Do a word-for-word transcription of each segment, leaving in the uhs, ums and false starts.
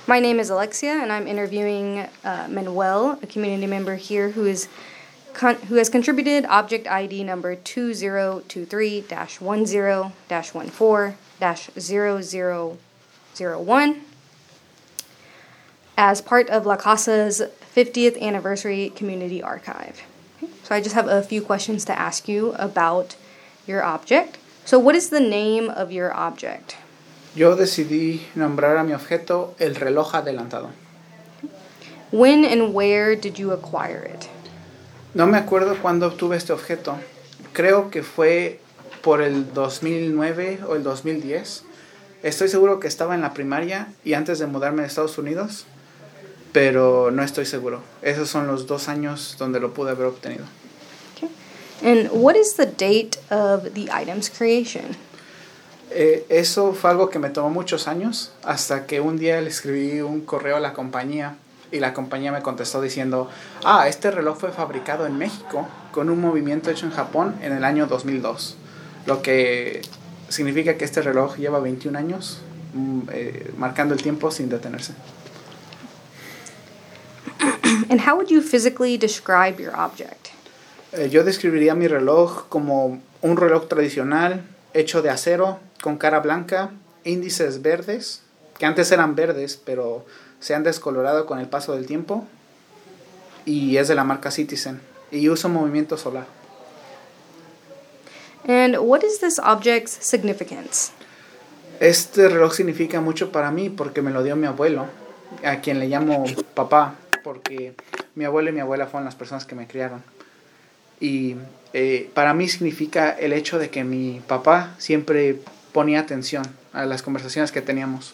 My name is Alexia, and I'm interviewing uh, Manuel, a community member here who is con- who has contributed object I D number two zero two three dash one zero dash one four dash zero zero zero one as part of La Casa's fiftieth anniversary community archive. Okay, so I just have a few questions to ask you about your object. So what is the name of your object? Yo decidí nombrar a mi objeto el reloj adelantado. When and where did you acquire it? No me acuerdo cuándo obtuve este objeto. Creo que fue por el dos mil nueve o el dos mil diez. Estoy seguro que estaba en la primaria y antes de mudarme a Estados Unidos, pero no estoy seguro. Esos son los dos años donde lo pude haber obtenido. Okay. And what is the date of the item's creation? Eh, eso fue algo que me tomó muchos años, hasta que un día le escribí un correo a la compañía y la compañía me contestó diciendo, ah, este reloj fue fabricado en México con un movimiento hecho en Japón en el año dos mil dos, lo que significa que este reloj lleva veintiún años eh, marcando el tiempo sin detenerse. And how would you physically describe your object? Eh, yo describiría mi reloj como un reloj tradicional hecho de acero, con cara blanca, índices verdes, que antes eran verdes, pero se han descolorado con el paso del tiempo, y es de la marca Citizen, y usa movimiento solar. And what is this object's significance? Este reloj significa mucho para mí porque me lo dio mi abuelo, a quien le llamo papá, porque mi abuelo y mi abuela fueron las personas que me criaron. Y eh, para mí significa el hecho de que mi papá siempre ponía atención a las conversaciones que teníamos.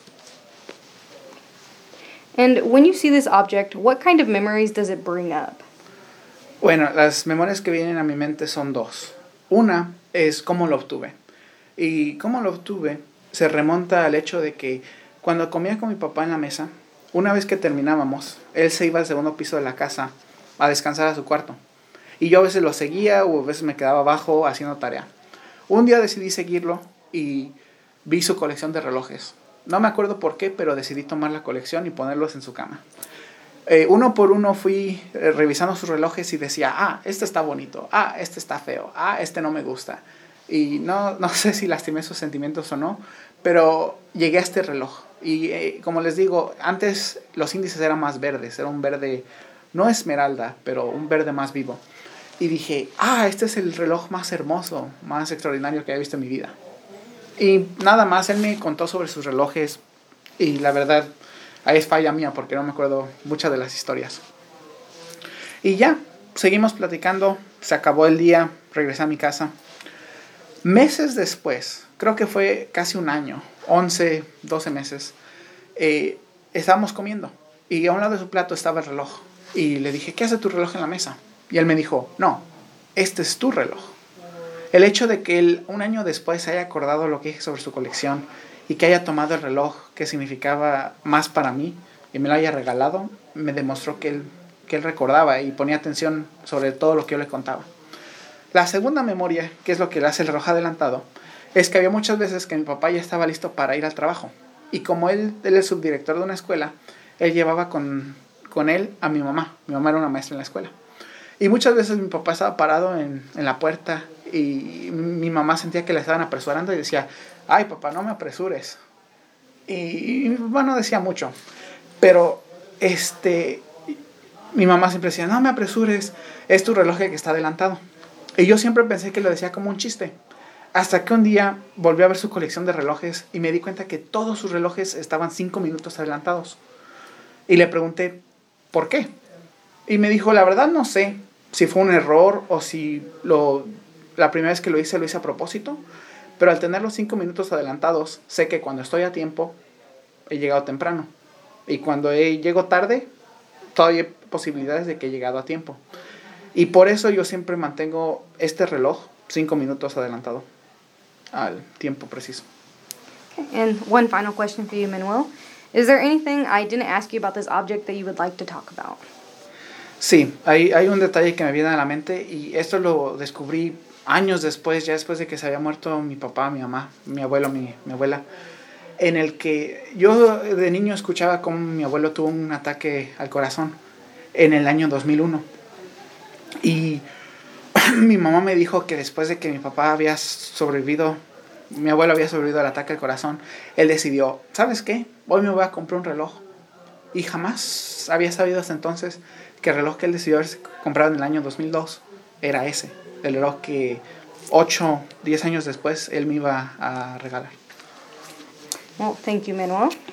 And when you see this object, what kind of memories does it bring up? Bueno, las memorias que vienen a mi mente son dos. Una es cómo lo obtuve. Y cómo lo obtuve se remonta al hecho de que cuando comía con mi papá en la mesa, una vez que terminábamos, él se iba al segundo piso de la casa a descansar a su cuarto. Y yo a veces lo seguía o a veces me quedaba abajo haciendo tarea. Un día decidí seguirlo y vi su colección de relojes. No me acuerdo por qué, pero decidí tomar la colección y ponerlos en su cama. Eh, uno por uno fui eh, revisando sus relojes y decía, ah, este está bonito, ah, este está feo, ah, este no me gusta. Y no, no sé si lastimé sus sentimientos o no, pero llegué a este reloj. Y eh, como les digo, antes los índices eran más verdes, era un verde, no esmeralda, pero un verde más vivo. Y dije, ah, este es el reloj más hermoso, más extraordinario que he visto en mi vida. Y nada más, él me contó sobre sus relojes y la verdad, ahí es falla mía porque no me acuerdo muchas de las historias. Y ya, seguimos platicando, se acabó el día, regresé a mi casa. Meses después, creo que fue casi un año, once, doce meses, eh, estábamos comiendo y a un lado de su plato estaba el reloj. Y le dije, ¿qué hace tu reloj en la mesa? Y él me dijo, no, este es tu reloj. El hecho de que él un año después haya acordado lo que dije sobre su colección y que haya tomado el reloj que significaba más para mí y me lo haya regalado, me demostró que él, que él recordaba y ponía atención sobre todo lo que yo le contaba. La segunda memoria, que es lo que le hace el reloj adelantado, es que había muchas veces que mi papá ya estaba listo para ir al trabajo. Y como él, él es subdirector de una escuela, él llevaba con, con él a mi mamá. Mi mamá era una maestra en la escuela. Y muchas veces mi papá estaba parado en, en la puerta y mi mamá sentía que le estaban apresurando y decía, ay papá, no me apresures. Y mi papá no decía mucho, pero este, mi mamá siempre decía, no me apresures, es tu reloj que está adelantado. Y yo siempre pensé que lo decía como un chiste, hasta que un día volví a ver su colección de relojes y me di cuenta que todos sus relojes estaban cinco minutos adelantados. Y le pregunté, ¿por qué? Y me dijo, la verdad no sé si fue un error o si lo, la primera vez que lo hice lo hice a propósito, pero al tener los cinco minutos adelantados, sé que cuando estoy a tiempo, he llegado temprano. Y cuando he, llego tarde, todavía hay posibilidades de que he llegado a tiempo. Y por eso yo siempre mantengo este reloj cinco minutos adelantado al tiempo preciso. Okay. And one final question for you, Manuel. Is there anything I didn't ask you about this object that you would like to talk about? Sí, hay, hay un detalle que me viene a la mente y esto lo descubrí años después, ya después de que se había muerto mi papá, mi mamá, mi abuelo, mi, mi abuela. en el que yo de niño escuchaba cómo mi abuelo tuvo un ataque al corazón en el año dos mil uno. Y mi mamá me dijo que después de que mi papá había sobrevivido, mi abuelo había sobrevivido al ataque al corazón, él decidió, ¿sabes qué? Hoy me voy a comprar un reloj. Y jamás había sabido hasta entonces que el reloj que él decidió haberse comprado en el año dos mil dos era ese, el reloj que ocho, diez años después él me iba a regalar. Well, thank you, Manuel.